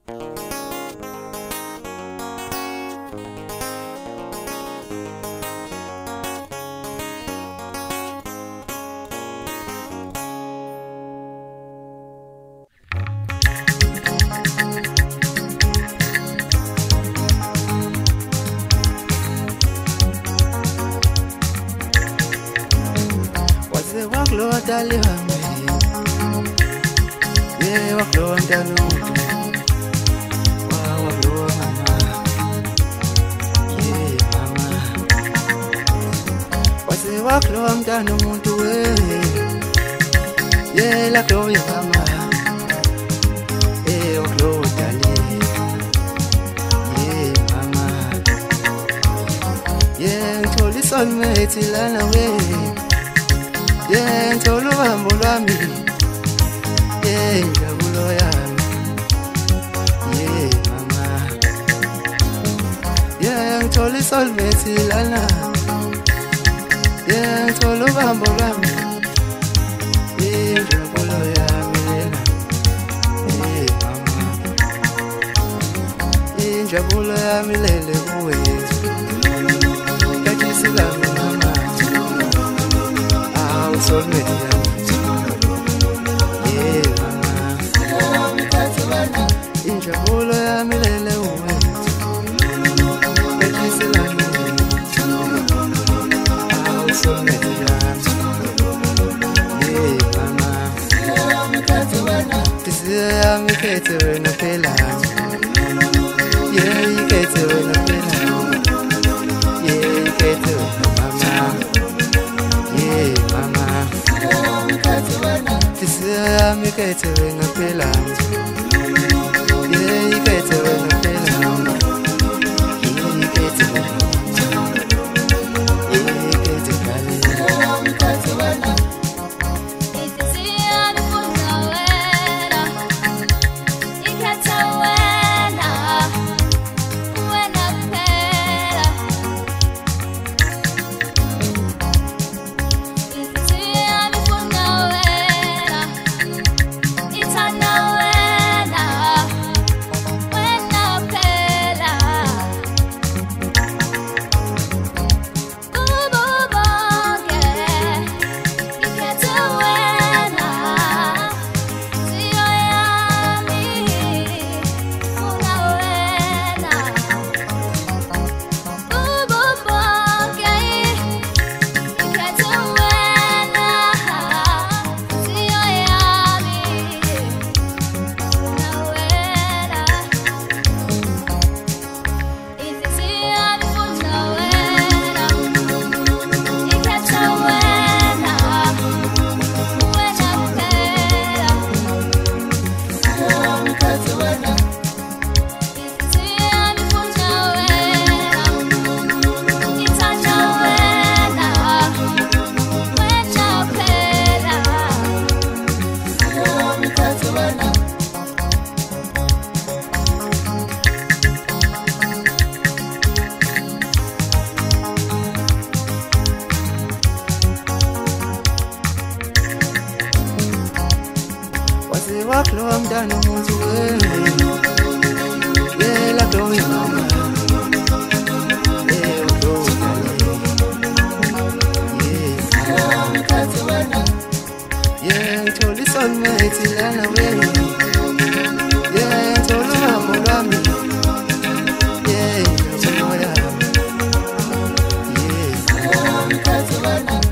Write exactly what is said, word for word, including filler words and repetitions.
Dali wami, yeah, waklo ndanu, wa waklo mama, yeah mama. Wase waklo ndanu muntu we, yeah laklo ya mama, yeah waklo dali, yeah mama, yeah ntoli soulmate lana we. Yeah, ntolo bambo lwami. Yeah, njabulo yami. Yeah, mama. Yeah, ntolo soulmate lana. Yeah, ntolo bambo lwami. Yeah, njabulo yami lena. Yeah, mama. Yeah, njabulo yami lele kuwe. Kajisi lami mama. Soulmate yeah mama injabulo yami lele uwethu ekisilani awu soulmate yeah mama tisiya yami khethe wena phela yeah ikhethe wena phela yeah ikhethe wena mama yeah mama tisiya mi khethe wena phela yeah ikhethe wena phela yeah ikhethe wena yeah ikhethe kale waklo mdano muntu we yeah laklo mama yeah waklo yeah yeah ntoli soulmate lana we yeah ntolo bambo lwami yeah njabulo yami yeah